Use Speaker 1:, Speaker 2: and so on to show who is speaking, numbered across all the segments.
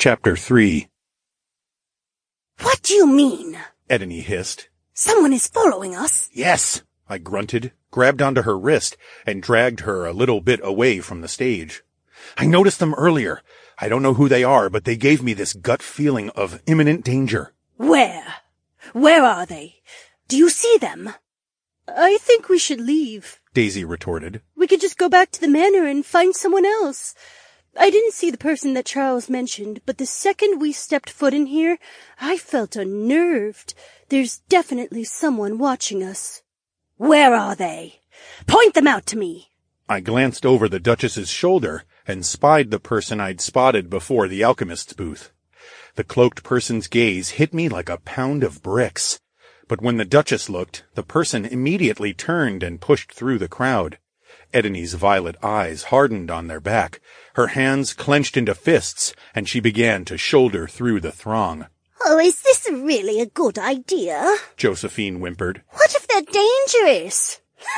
Speaker 1: Chapter 3.
Speaker 2: What do you mean?
Speaker 1: Edeni hissed.
Speaker 2: Someone is following us?
Speaker 1: Yes, I grunted, grabbed onto her wrist, and dragged her a little bit away from the stage. I noticed them earlier. I don't know who they are, but they gave me this gut feeling of imminent danger.
Speaker 2: Where? Where are they? Do you see them?
Speaker 3: I think we should leave,
Speaker 1: Daisy retorted.
Speaker 3: We could just go back to the manor and find someone else. I didn't see the person that Charles mentioned, but the second we stepped foot in here, I felt unnerved. There's definitely someone watching us.
Speaker 2: Where are they? Point them out to me.
Speaker 1: I glanced over the Duchess's shoulder and spied the person I'd spotted before the alchemist's booth. The cloaked person's gaze hit me like a pound of bricks. But when the Duchess looked, the person immediately turned and pushed through the crowd. Edeni's violet eyes hardened on their back. Her hands clenched into fists, and she began to shoulder through the throng.
Speaker 2: Oh, is this really a good idea?
Speaker 1: Josephine whimpered.
Speaker 2: What if they're dangerous?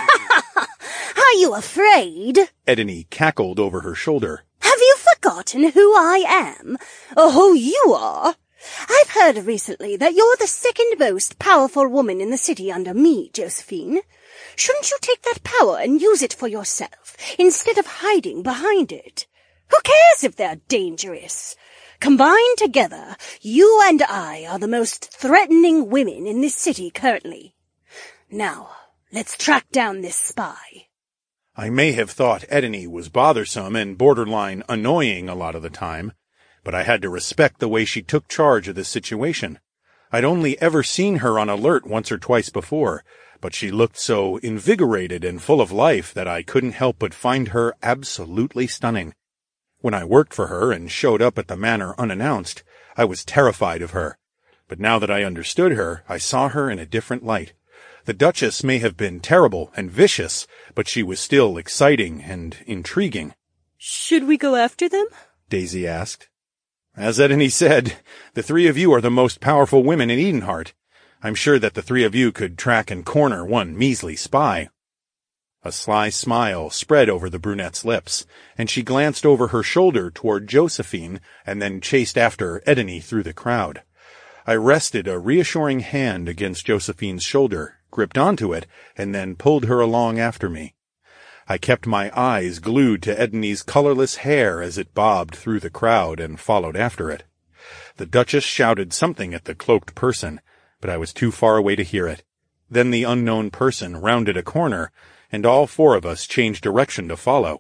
Speaker 2: Are you afraid?
Speaker 1: Edeni cackled over her shoulder.
Speaker 2: Have you forgotten who I am? Or who you are? I've heard recently that you're the second most powerful woman in the city under me, Josephine. Shouldn't you take that power and use it for yourself, instead of hiding behind it? Who cares if they're dangerous? Combined together, you and I are the most threatening women in this city currently. Now, let's track down this spy.
Speaker 1: I may have thought Edeni was bothersome and borderline annoying a lot of the time, but I had to respect the way she took charge of this situation. I'd only ever seen her on alert once or twice before, but she looked so invigorated and full of life that I couldn't help but find her absolutely stunning. When I worked for her and showed up at the manor unannounced, I was terrified of her. But now that I understood her, I saw her in a different light. The Duchess may have been terrible and vicious, but she was still exciting and intriguing.
Speaker 3: Should we go after them?
Speaker 1: Daisy asked. As Edeni said, the three of you are the most powerful women in Edenheart. I'm sure that the three of you could track and corner one measly spy. A sly smile spread over the brunette's lips, and she glanced over her shoulder toward Josephine and then chased after Edeni through the crowd. I rested a reassuring hand against Josephine's shoulder, gripped onto it, and then pulled her along after me. I kept my eyes glued to Edeni's colorless hair as it bobbed through the crowd and followed after it. The Duchess shouted something at the cloaked person, but I was too far away to hear it. Then the unknown person rounded a corner, and all four of us changed direction to follow.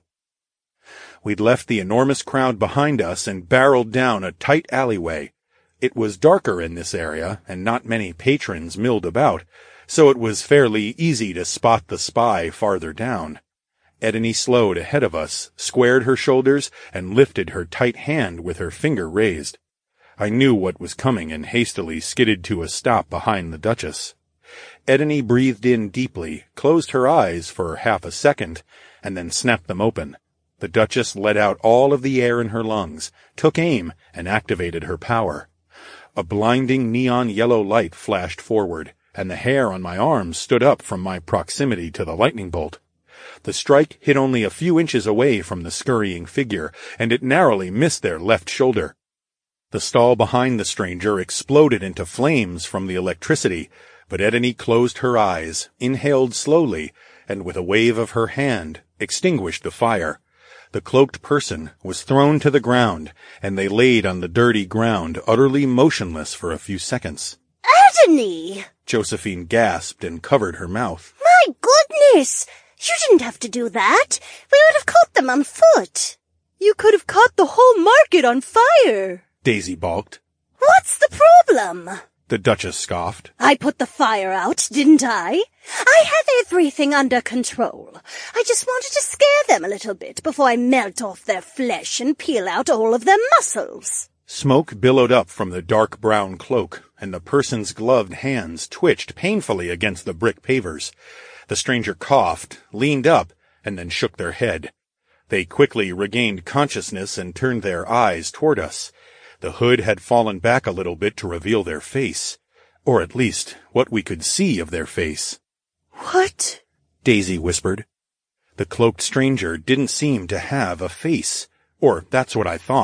Speaker 1: We'd left the enormous crowd behind us and barreled down a tight alleyway. It was darker in this area, and not many patrons milled about, so it was fairly easy to spot the spy farther down. Edeni slowed ahead of us, squared her shoulders, and lifted her tight hand with her finger raised. I knew what was coming and hastily skidded to a stop behind the Duchess. Edeni breathed in deeply, closed her eyes for half a second, and then snapped them open. The Duchess let out all of the air in her lungs, took aim, and activated her power. A blinding neon yellow light flashed forward, and the hair on my arms stood up from my proximity to the lightning bolt. The strike hit only a few inches away from the scurrying figure, and it narrowly missed their left shoulder. The stall behind the stranger exploded into flames from the electricity, but Edeni closed her eyes, inhaled slowly, and with a wave of her hand, extinguished the fire. The cloaked person was thrown to the ground, and they laid on the dirty ground, utterly motionless for a few seconds.
Speaker 2: Edeni!
Speaker 1: Josephine gasped and covered her mouth.
Speaker 2: My goodness! You didn't have to do that. We would have caught them on foot.
Speaker 3: You could have caught the whole market on fire,
Speaker 1: Daisy balked.
Speaker 2: What's the problem?
Speaker 1: The Duchess scoffed.
Speaker 2: I put the fire out, didn't I? I have everything under control. I just wanted to scare them a little bit before I melt off their flesh and peel out all of their muscles.
Speaker 1: Smoke billowed up from the dark brown cloak, and the person's gloved hands twitched painfully against the brick pavers. The stranger coughed, leaned up, and then shook their head. They quickly regained consciousness and turned their eyes toward us. The hood had fallen back a little bit to reveal their face, or at least what we could see of their face.
Speaker 3: What?
Speaker 1: Daisy whispered. The cloaked stranger didn't seem to have a face, or that's what I thought.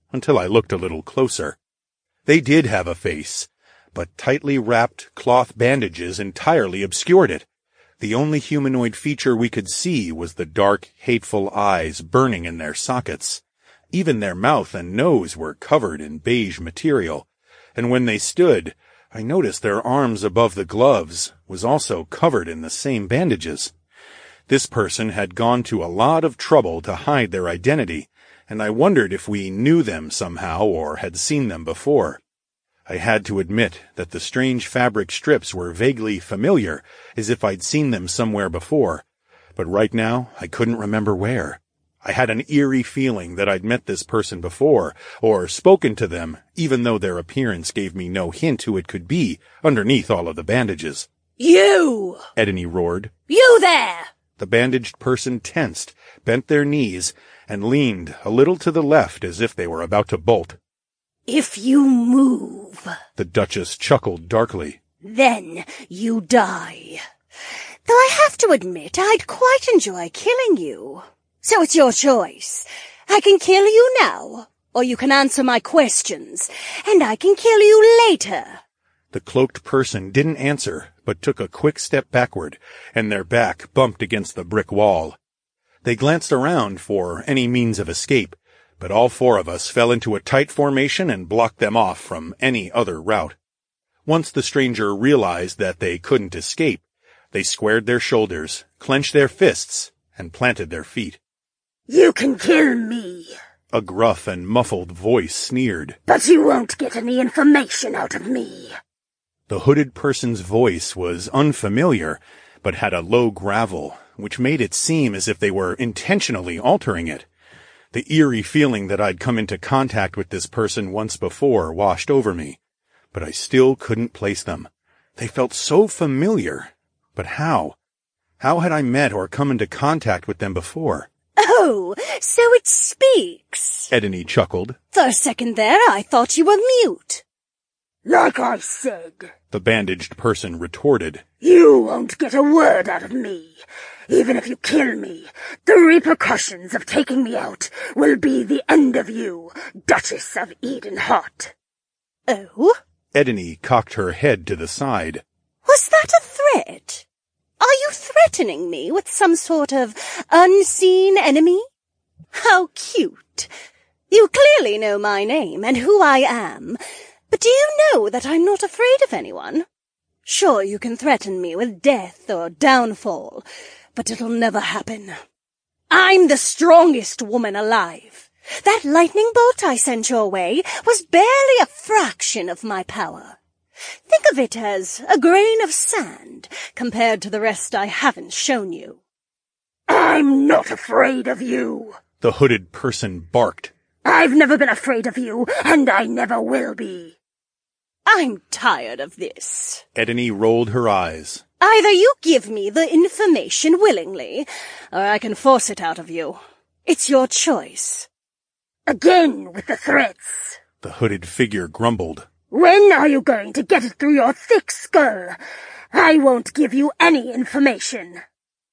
Speaker 1: until I looked a little closer. They did have a face, but tightly wrapped cloth bandages entirely obscured it. The only humanoid feature we could see was the dark, hateful eyes burning in their sockets. Even their mouth and nose were covered in beige material, and when they stood, I noticed their arms above the gloves was also covered in the same bandages. This person had gone to a lot of trouble to hide their identity, and I wondered if we knew them somehow or had seen them before. I had to admit that the strange fabric strips were vaguely familiar, as if I'd seen them somewhere before, but right now I couldn't remember where. I had an eerie feeling that I'd met this person before, or spoken to them, even though their appearance gave me no hint who it could be, underneath all of the bandages.
Speaker 2: You!
Speaker 1: Edeni roared.
Speaker 2: You there!
Speaker 1: The bandaged person tensed, bent their knees, and leaned a little to the left as if they were about to bolt.
Speaker 2: If you move,
Speaker 1: the Duchess chuckled darkly,
Speaker 2: then you die. Though I have to admit I'd quite enjoy killing you. So it's your choice. I can kill you now, or you can answer my questions, and I can kill you later.
Speaker 1: The cloaked person didn't answer, but took a quick step backward, and their back bumped against the brick wall. They glanced around for any means of escape, but all four of us fell into a tight formation and blocked them off from any other route. Once the stranger realized that they couldn't escape, they squared their shoulders, clenched their fists, and planted their feet.
Speaker 2: You can kill me,
Speaker 1: a gruff and muffled voice sneered.
Speaker 2: But you won't get any information out of me.
Speaker 1: The hooded person's voice was unfamiliar, but had a low gravel, which made it seem as if they were intentionally altering it. The eerie feeling that I'd come into contact with this person once before washed over me, but I still couldn't place them. They felt so familiar, but how? How had I met or come into contact with them before?
Speaker 2: Oh, so it speaks,
Speaker 1: Edeni chuckled.
Speaker 2: For a second there, I thought you were mute. Like I said,
Speaker 1: the bandaged person retorted.
Speaker 2: You won't get a word out of me. Even if you kill me, the repercussions of taking me out will be the end of you, Duchess of Edenheart. Oh?
Speaker 1: Edeni cocked her head to the side.
Speaker 2: Was that a threat? Are you threatening me with some sort of unseen enemy? How cute. You clearly know my name and who I am, but do you know that I'm not afraid of anyone? Sure, you can threaten me with death or downfall, but it'll never happen. I'm the strongest woman alive. That lightning bolt I sent your way was barely a fraction of my power. Think of it as a grain of sand compared to the rest I haven't shown you. I'm not afraid of you,
Speaker 1: the hooded person barked.
Speaker 2: I've never been afraid of you, and I never will be. I'm tired of this.
Speaker 1: Edeni rolled her eyes.
Speaker 2: Either you give me the information willingly, or I can force it out of you. It's your choice. Again with the threats,
Speaker 1: the hooded figure grumbled.
Speaker 2: When are you going to get it through your thick skull? I won't give you any information.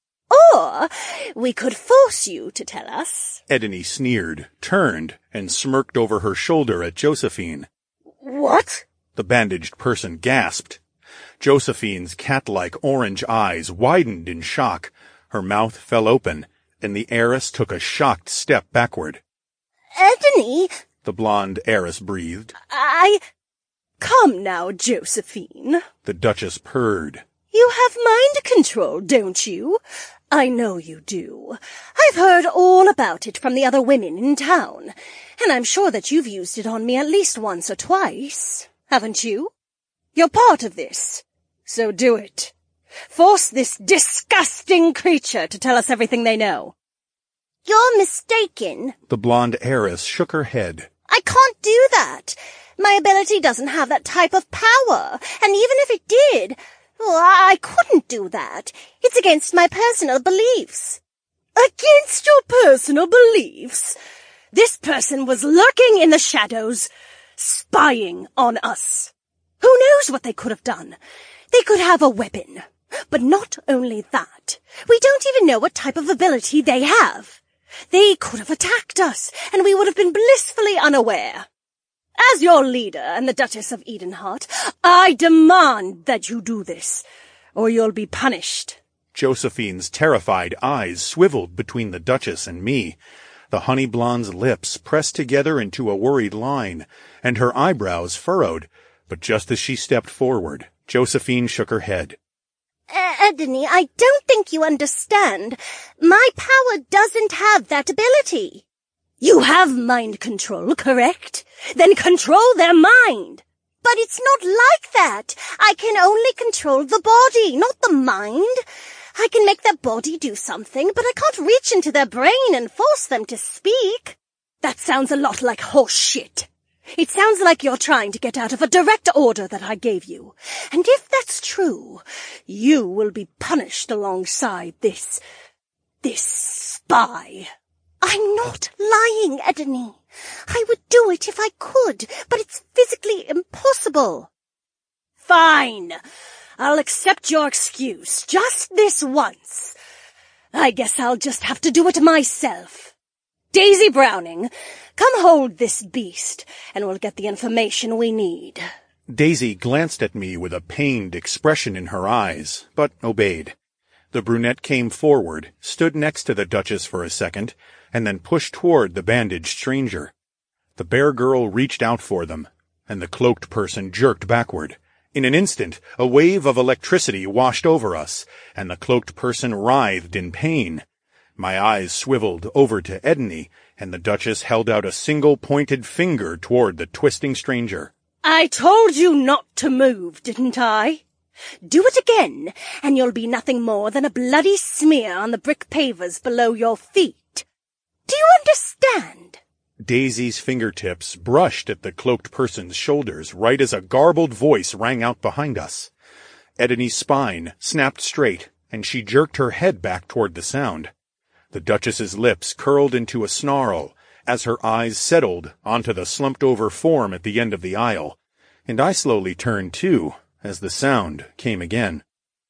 Speaker 2: Or we could force you to tell us.
Speaker 1: Edeni sneered, turned, and smirked over her shoulder at Josephine.
Speaker 2: What?
Speaker 1: The bandaged person gasped. Josephine's cat-like orange eyes widened in shock. Her mouth fell open, and the heiress took a shocked step backward.
Speaker 2: Edeni,
Speaker 1: the blonde heiress breathed.
Speaker 2: Come now, Josephine.
Speaker 1: The Duchess purred.
Speaker 2: You have mind control, don't you? I know you do. I've heard all about it from the other women in town, and I'm sure that you've used it on me at least once or twice, haven't you? You're part of this, so do it. Force this disgusting creature to tell us everything they know. You're mistaken.
Speaker 1: The blonde heiress shook her head.
Speaker 2: I can't do that. My ability doesn't have that type of power, and even if it did, well, I couldn't do that. It's against my personal beliefs. Against your personal beliefs? This person was lurking in the shadows, spying on us. Who knows what they could have done? They could have a weapon. But not only that, we don't even know what type of ability they have. They could have attacked us, and we would have been blissfully unaware. As your leader and the Duchess of Edenheart, I demand that you do this, or you'll be punished.
Speaker 1: Josephine's terrified eyes swiveled between the Duchess and me. The honey blonde's lips pressed together into a worried line, and her eyebrows furrowed. But just as she stepped forward, Josephine shook her head.
Speaker 2: Edney, I don't think you understand. My power doesn't have that ability. You have mind control, correct? Then control their mind. But it's not like that. I can only control the body, not the mind. I can make their body do something, but I can't reach into their brain and force them to speak. That sounds a lot like horse shit. It sounds like you're trying to get out of a direct order that I gave you. And if that's true, you will be punished alongside this spy. I'm not lying, Edney. I would do it if I could, but it's physically impossible. Fine. I'll accept your excuse, just this once. I guess I'll just have to do it myself. Daisy Browning, come hold this beast, and we'll get the information we need.
Speaker 1: Daisy glanced at me with a pained expression in her eyes, but obeyed. The brunette came forward, stood next to the Duchess for a second, and then pushed toward the bandaged stranger. The bear girl reached out for them, and the cloaked person jerked backward. In an instant, a wave of electricity washed over us, and the cloaked person writhed in pain. My eyes swiveled over to Edney, and the Duchess held out a single pointed finger toward the twisting stranger.
Speaker 2: I told you not to move, didn't I? Do it again, and you'll be nothing more than a bloody smear on the brick pavers below your feet. Do you understand?
Speaker 1: Daisy's fingertips brushed at the cloaked person's shoulders right as a garbled voice rang out behind us. Edney's spine snapped straight, and she jerked her head back toward the sound. The Duchess's lips curled into a snarl as her eyes settled onto the slumped-over form at the end of the aisle, and I slowly turned too as the sound came again.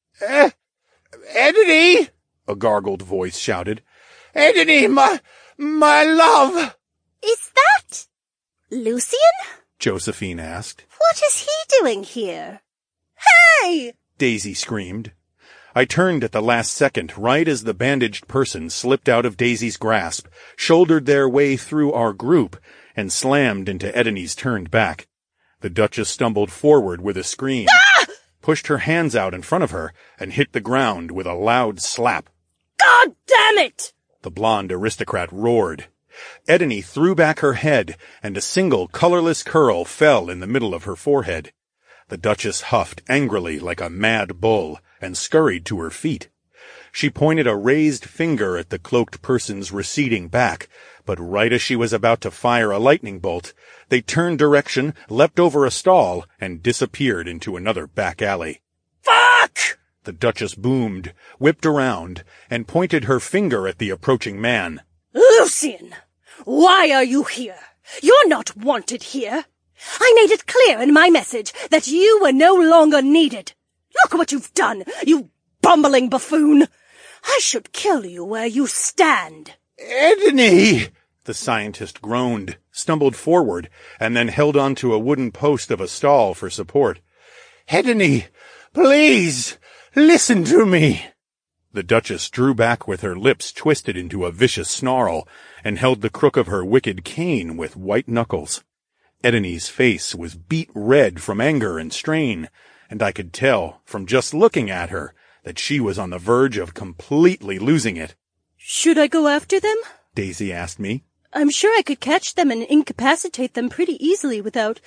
Speaker 4: Edney!
Speaker 1: A gargled voice shouted.
Speaker 4: Edney, my love!
Speaker 2: Is that Lucian?
Speaker 1: Josephine asked.
Speaker 2: What is he doing here? Hey!
Speaker 1: Daisy screamed. I turned at the last second, right as the bandaged person slipped out of Daisy's grasp, shouldered their way through our group, and slammed into Edney's turned back. The Duchess stumbled forward with a scream, pushed her hands out in front of her, and hit the ground with a loud slap.
Speaker 2: God damn it!
Speaker 1: The blonde aristocrat roared. Edney threw back her head, and a single colorless curl fell in the middle of her forehead. The Duchess huffed angrily like a mad bull, and scurried to her feet. She pointed a raised finger at the cloaked person's receding back, but right as she was about to fire a lightning bolt, they turned direction, leapt over a stall, and disappeared into another back alley.
Speaker 2: Fuck!
Speaker 1: The Duchess boomed, whipped around, and pointed her finger at the approaching man.
Speaker 2: Lucian! Why are you here? You're not wanted here. I made it clear in my message that you were no longer needed. Look what you've done, you bumbling buffoon. I should kill you where you stand.
Speaker 4: Edney!
Speaker 1: The scientist groaned, stumbled forward, and then held onto a wooden post of a stall for support.
Speaker 4: Edney, please, listen to me.
Speaker 1: The Duchess drew back with her lips twisted into a vicious snarl, and held the crook of her wicked cane with white knuckles. Edney's face was beet red from anger and strain, and I could tell, from just looking at her, that she was on the verge of completely losing it.
Speaker 3: Should I go after them?
Speaker 1: Daisy asked me.
Speaker 3: I'm sure I could catch them and incapacitate them pretty easily without,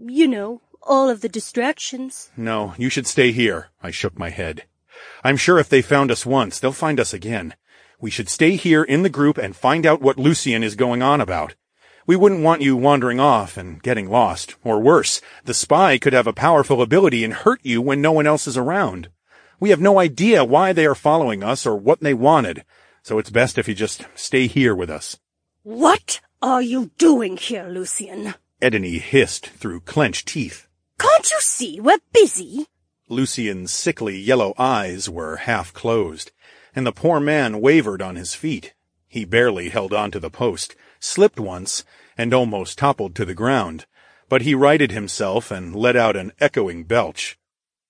Speaker 3: all of the distractions.
Speaker 1: No, you should stay here. I shook my head. I'm sure if they found us once, they'll find us again. We should stay here in the group and find out what Lucian is going on about. We wouldn't want you wandering off and getting lost. Or worse, the spy could have a powerful ability and hurt you when no one else is around. We have no idea why they are following us or what they wanted, so it's best if you just stay here with us.
Speaker 2: What are you doing here, Lucian?
Speaker 1: Edney hissed through clenched teeth.
Speaker 2: Can't you see we're busy?
Speaker 1: Lucian's sickly yellow eyes were half closed, and the poor man wavered on his feet. He barely held on to the post, slipped once, and almost toppled to the ground, but he righted himself and let out an echoing belch.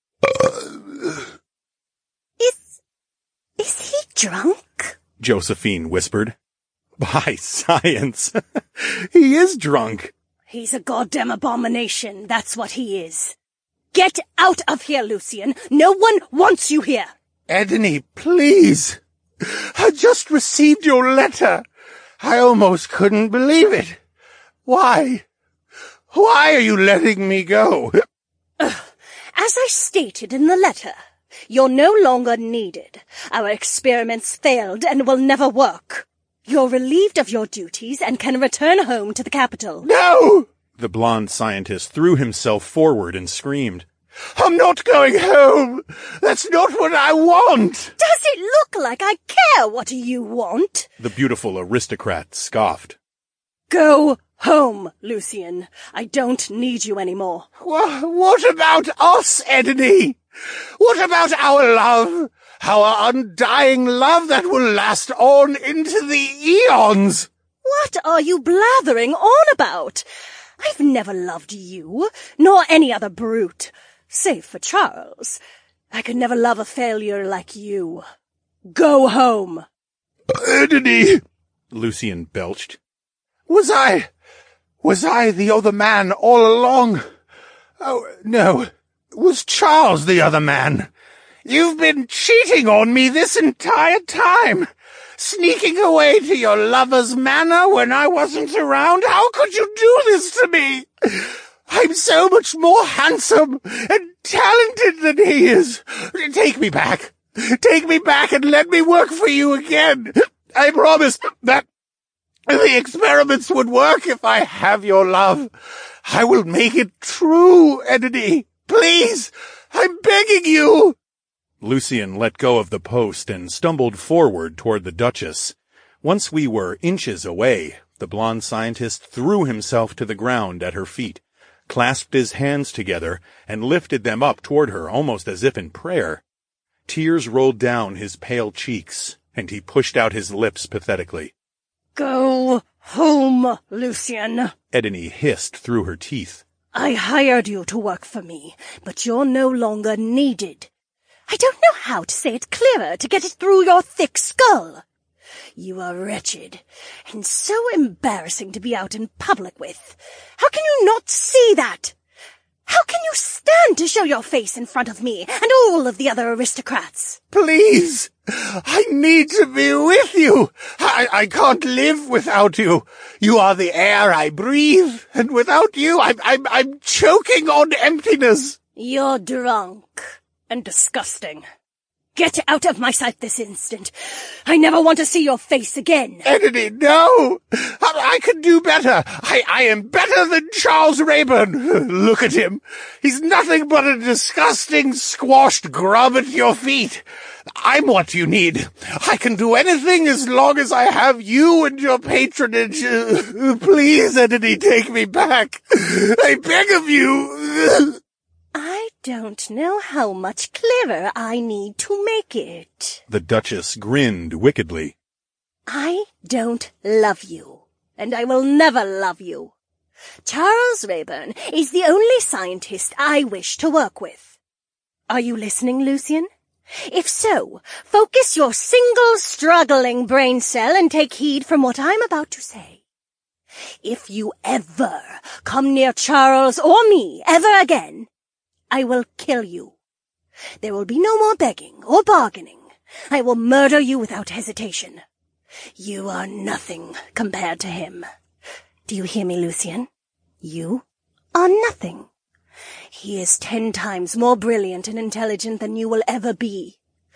Speaker 2: Is he drunk?
Speaker 1: Josephine whispered. By science, he is drunk.
Speaker 2: He's a goddamn abomination, that's what he is. Get out of here, Lucian. No one wants you here.
Speaker 4: Edney, please. I just received your letter. I almost couldn't believe it. Why? Why are you letting me go?
Speaker 2: As I stated in the letter, you're no longer needed. Our experiments failed and will never work. You're relieved of your duties and can return home to the capital.
Speaker 4: No!
Speaker 1: The blonde scientist threw himself forward and screamed.
Speaker 4: I'm not going home. That's not what I want.
Speaker 2: Does it look like I care what you want?
Speaker 1: The beautiful aristocrat scoffed.
Speaker 2: Go home, Lucian. I don't need you anymore.
Speaker 4: What about us, Edney? What about our love? Our undying love that will last on into the eons?
Speaker 2: What are you blathering on about? I've never loved you, nor any other brute, save for Charles. I could never love a failure like you. Go home.
Speaker 4: Edney!
Speaker 1: Lucian belched.
Speaker 4: Was I the other man all along? Oh, no. Was Charles the other man? You've been cheating on me this entire time. Sneaking away to your lover's manor when I wasn't around. How could you do this to me? I'm so much more handsome and talented than he is. Take me back. Take me back and let me work for you again. I promised that the experiments would work if I have your love. I will make it true, Edney. Please, I'm begging you.
Speaker 1: Lucian let go of the post and stumbled forward toward the Duchess. Once we were inches away, the blonde scientist threw himself to the ground at her feet, clasped his hands together, and lifted them up toward her almost as if in prayer. Tears rolled down his pale cheeks, and he pushed out his lips pathetically.
Speaker 2: Go home, Lucian.
Speaker 1: Edney hissed through her teeth.
Speaker 2: I hired you to work for me, but you're no longer needed. I don't know how to say it clearer to get it through your thick skull. You are wretched, and so embarrassing to be out in public with. How can you not see that? How can you stand to show your face in front of me and all of the other aristocrats?
Speaker 4: Please, I need to be with you. I can't live without you. You are the air I breathe, and without you, I'm choking on emptiness.
Speaker 2: You're drunk and disgusting. Get out of my sight this instant. I never want to see your face again.
Speaker 4: Edney, no! I can do better. I am better than Charles Rayburn. Look at him. He's nothing but a disgusting, squashed grub at your feet. I'm what you need. I can do anything as long as I have you and your patronage. Please, Edney, take me back. I beg of you.
Speaker 2: I don't know how much clearer I need to make it.
Speaker 1: The Duchess grinned wickedly.
Speaker 2: I don't love you, and I will never love you. Charles Rayburn is the only scientist I wish to work with. Are you listening, Lucian? If so, focus your single struggling brain cell and take heed from what I'm about to say. If you ever come near Charles or me ever again, I will kill you. There will be no more begging or bargaining. I will murder you without hesitation. You are nothing compared to him. Do you hear me, Lucian? You are nothing. He is 10 times more brilliant and intelligent than you will ever be.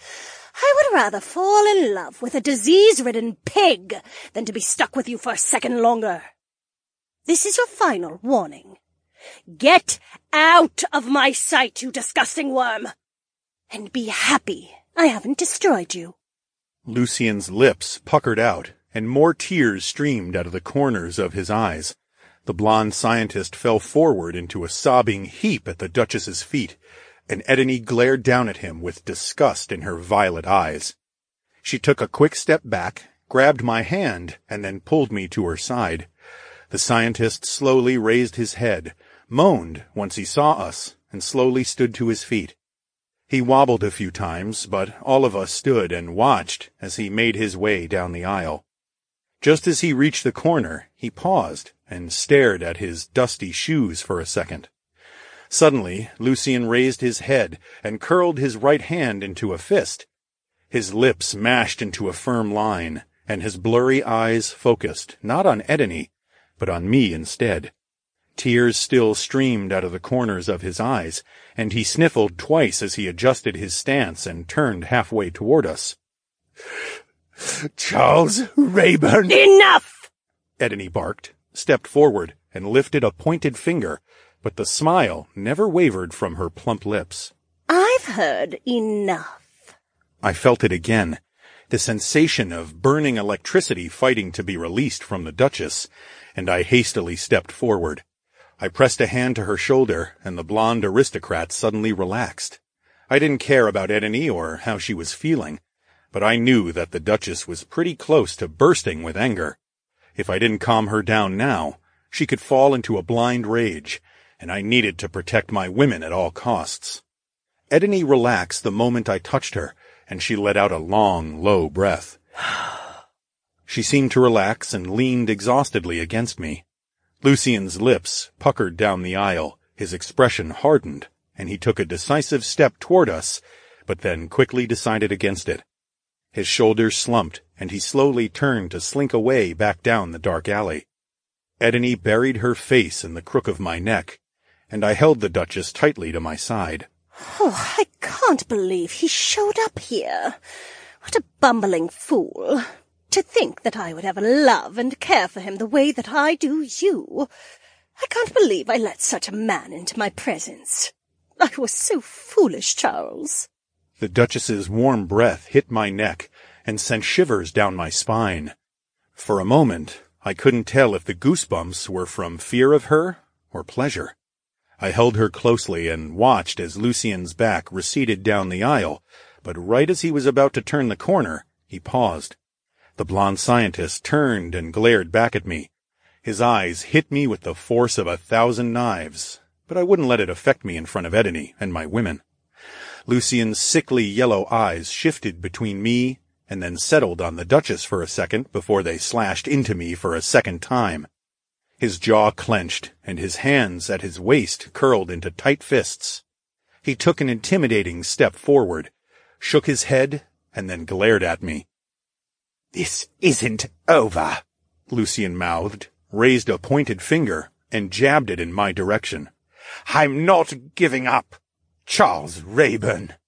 Speaker 2: I would rather fall in love with a disease-ridden pig than to be stuck with you for a second longer. This is your final warning. Get out of my sight, you disgusting worm! And be happy I haven't destroyed you.
Speaker 1: Lucian's lips puckered out, and more tears streamed out of the corners of his eyes. The blonde scientist fell forward into a sobbing heap at the Duchess's feet, and Edney glared down at him with disgust in her violet eyes. She took a quick step back, grabbed my hand, and then pulled me to her side. The scientist slowly raised his head, moaned once he saw us, and slowly stood to his feet. He wobbled a few times, but all of us stood and watched as he made his way down the aisle. Just as he reached the corner, he paused and stared at his dusty shoes for a second. Suddenly, Lucien raised his head and curled his right hand into a fist. His lips mashed into a firm line, and his blurry eyes focused not on Edeni, but on me instead. Tears still streamed out of the corners of his eyes, and he sniffled twice as he adjusted his stance and turned halfway toward us.
Speaker 4: Charles Rayburn!
Speaker 2: Enough!
Speaker 1: Edeni barked, stepped forward, and lifted a pointed finger, but the smile never wavered from her plump lips.
Speaker 2: I've heard enough.
Speaker 1: I felt it again, the sensation of burning electricity fighting to be released from the Duchess, and I hastily stepped forward. I pressed a hand to her shoulder, and the blonde aristocrat suddenly relaxed. I didn't care about Edeni or how she was feeling, but I knew that the Duchess was pretty close to bursting with anger. If I didn't calm her down now, she could fall into a blind rage, and I needed to protect my women at all costs. Edeni relaxed the moment I touched her, and she let out a long, low breath. She seemed to relax and leaned exhaustedly against me. Lucien's lips puckered down the aisle, his expression hardened, and he took a decisive step toward us, but then quickly decided against it. His shoulders slumped, and he slowly turned to slink away back down the dark alley. Edeni buried her face in the crook of my neck, and I held the Duchess tightly to my side.
Speaker 2: Oh, I can't believe he showed up here. What a bumbling fool. To think that I would ever love and care for him the way that I do you. I can't believe I let such a man into my presence. I was so foolish, Charles.
Speaker 1: The Duchess's warm breath hit my neck and sent shivers down my spine. For a moment, I couldn't tell if the goosebumps were from fear of her or pleasure. I held her closely and watched as Lucien's back receded down the aisle, but right as he was about to turn the corner, he paused. The blonde scientist turned and glared back at me. His eyes hit me with the force of 1,000 knives, but I wouldn't let it affect me in front of Edeni and my women. Lucien's sickly yellow eyes shifted between me and then settled on the Duchess for a second before they slashed into me for a second time. His jaw clenched, and his hands at his waist curled into tight fists. He took an intimidating step forward, shook his head, and then glared at me.
Speaker 4: "This isn't over,"
Speaker 1: Lucien mouthed, raised a pointed finger, and jabbed it in my direction.
Speaker 4: "I'm not giving up. Charles Rayburn,